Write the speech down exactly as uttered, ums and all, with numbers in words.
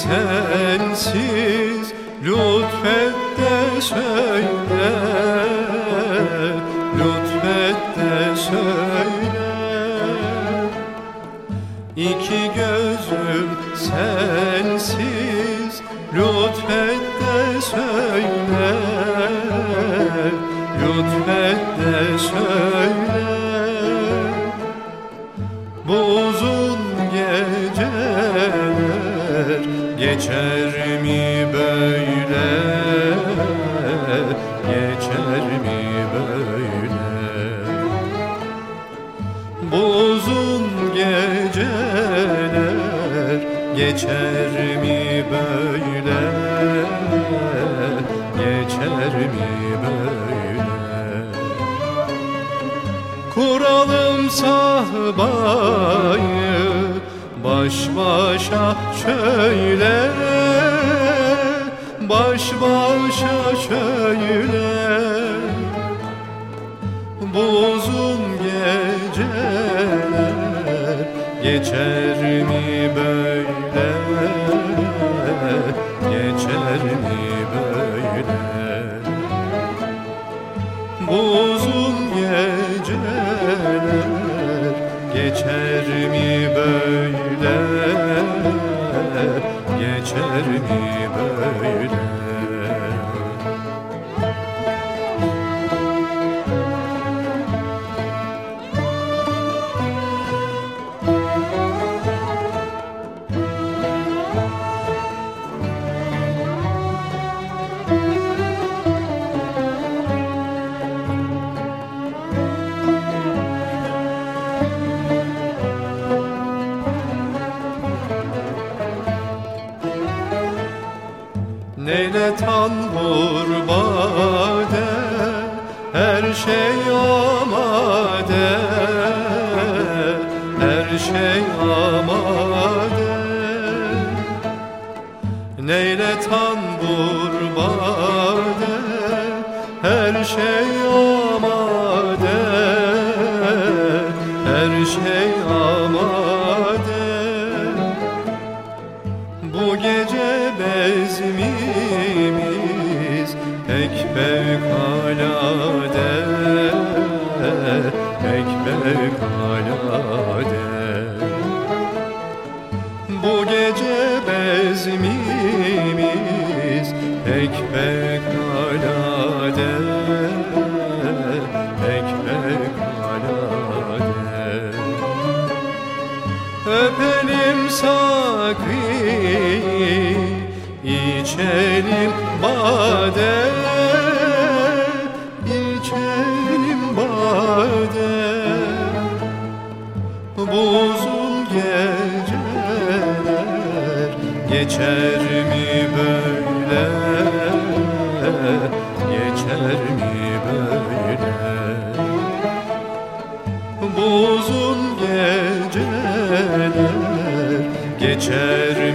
sensiz lütfet de söyle, lütfet de söyle. İki gözüm sensiz lütfet de söyle, lütfet de söyle. Bu uzun geceler geçer mi böyle, geçer mi böyle? Bu uzun geceler geçer mi böyle, geçer mi böyle? Kuralım sahbayı baş başa şöyle, baş başa şöyle. Bu uzun geceler geçer mi böyle, geçer mi böyle? Bu uzun geceler geçer mi böyle, geçer mi böyle? Neyle tambur bade, her şey amade, her şey amade. Neyle tambur bade, her şey amade, her şey amade. Bu gece bezmimiz pek fevkalade, pek fevkalade. Bu gece bezmimiz pek fevkalade, pek fevkalade. Öpelim sakıyı, İçelim bade, içelim bade. Bu uzun geceler geçer mi böyle, geçer mi böyle? Bu uzun geceler geçer mi